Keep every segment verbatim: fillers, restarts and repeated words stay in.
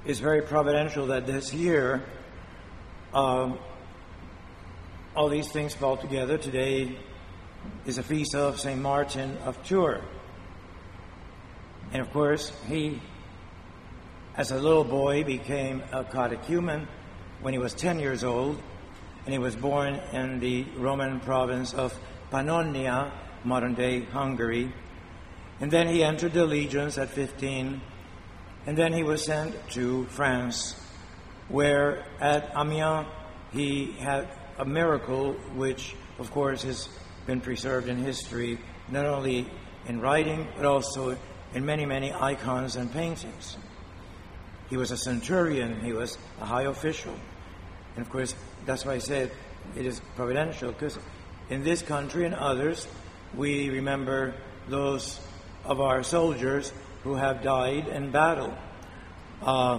it's very providential that this year um, all these things fall together. Today is a feast of Saint Martin of Tours. And of course, he, as a little boy, became a catechumen when he was ten years old, and he was born in the Roman province of Pannonia, modern-day Hungary. And then he entered the legions at fifteen, and then he was sent to France, where at Amiens he had a miracle which, of course, has been preserved in history, not only in writing, but also in many, many icons and paintings. He was a centurion, he was a high official. And of course, that's why I said it is providential, because in this country and others, we remember those of our soldiers who have died in battle. Uh,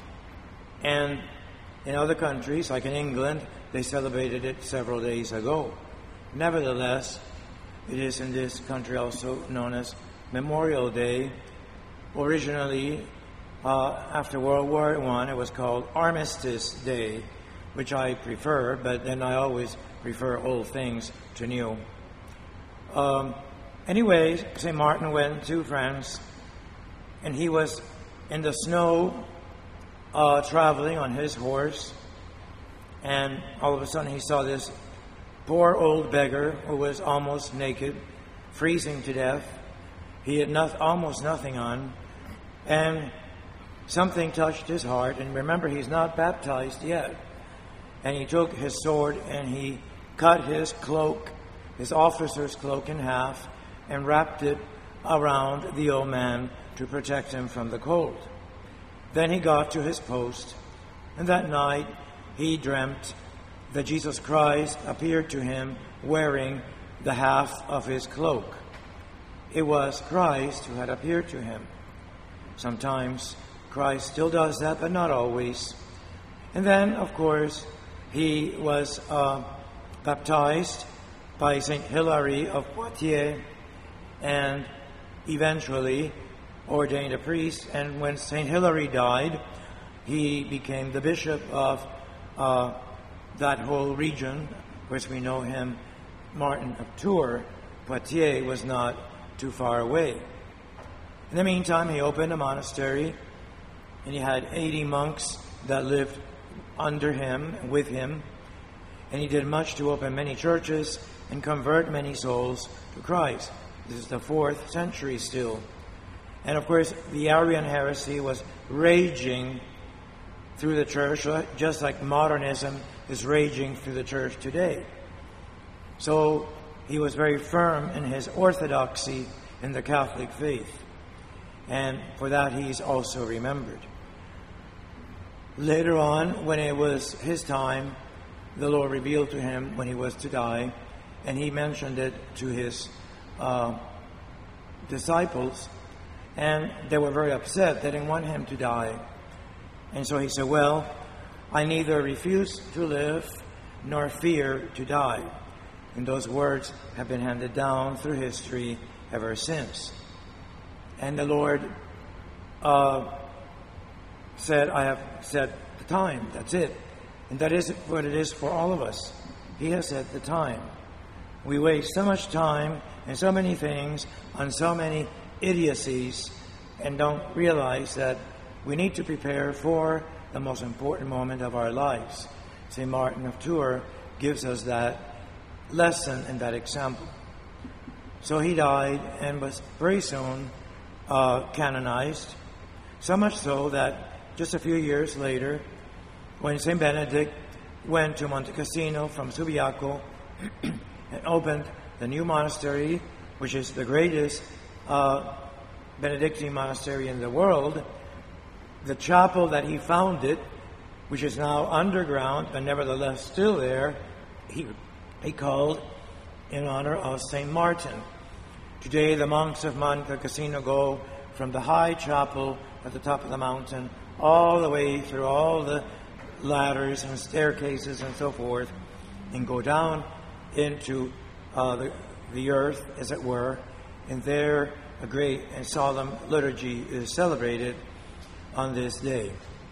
and in other countries, like in England, they celebrated it several days ago. Nevertheless, it is in this country also known as Memorial Day. Originally, uh, after World War One, it was called Armistice Day, which I prefer, but then I always prefer old things to new. Um, anyway, Saint Martin went to France, and he was in the snow uh, traveling on his horse, and all of a sudden he saw this poor old beggar who was almost naked, freezing to death. He had not, almost nothing on, and something touched his heart. And remember, he's not baptized yet. And he took his sword and he cut his cloak, his officer's cloak, in half and wrapped it around the old man to protect him from the cold. Then he got to his post, and that night he dreamt that Jesus Christ appeared to him wearing the half of his cloak. It was Christ who had appeared to him. Sometimes Christ still does that, but not always. And then, of course, he was uh, baptized by Saint Hilary of Poitiers, and eventually ordained a priest. And when Saint Hilary died, he became the bishop of uh, that whole region. Of course, we know him, Martin of Tours. Poitiers was not too far away. In the meantime, he opened a monastery, and he had eighty monks that lived under him, with him, and he did much to open many churches and convert many souls to Christ. This is the fourth century still. And of course, the Arian heresy was raging through the church, just like modernism is raging through the church today. So he was very firm in his orthodoxy in the Catholic faith, and for that he's also remembered. Later on, when it was his time, the Lord revealed to him when he was to die, and he mentioned it to his uh, disciples, and they were very upset. They didn't want him to die. And so he said, well, I neither refuse to live nor fear to die. And those words have been handed down through history ever since. And the Lord uh, said, I have set the time. That's it. And that is what it is for all of us. He has set the time. We waste so much time and so many things on so many idiocies and don't realize that we need to prepare for the most important moment of our lives. Saint Martin of Tours gives us that lesson and that example. So he died and was very soon uh, canonized, so much so that just a few years later, when Saint Benedict went to Monte Cassino from Subiaco and opened the new monastery, which is the greatest uh, Benedictine monastery in the world, the chapel that he founded, which is now underground but nevertheless still there, he, he called in honor of Saint Martin. Today the monks of Monte Cassino go from the high chapel at the top of the mountain all the way through all the ladders and staircases and so forth, and go down into uh, the, the earth, as it were, and there a great and solemn liturgy is celebrated on this day.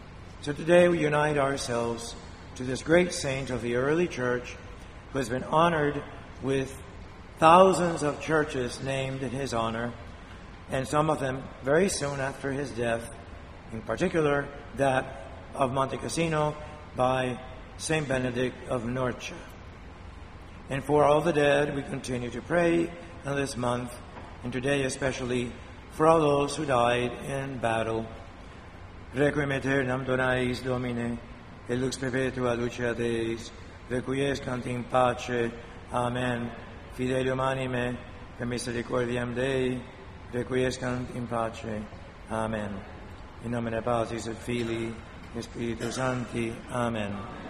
So today we unite ourselves to this great saint of the early church who has been honored with thousands of churches named in his honor, and some of them very soon after his death, in particular that of Monte Cassino by Saint Benedict of Norcia. And for all the dead, we continue to pray in this month, and today especially for all those who died in battle. Requiem aeternam donais Domine, et lux perpetua lucia Deis, requiescant in pace. Amen. Fidelium anime, per misericordiam Dei, requiescant in pace. Amen. In nomine Patris et Filii, et Spiritus Sancti. Amen.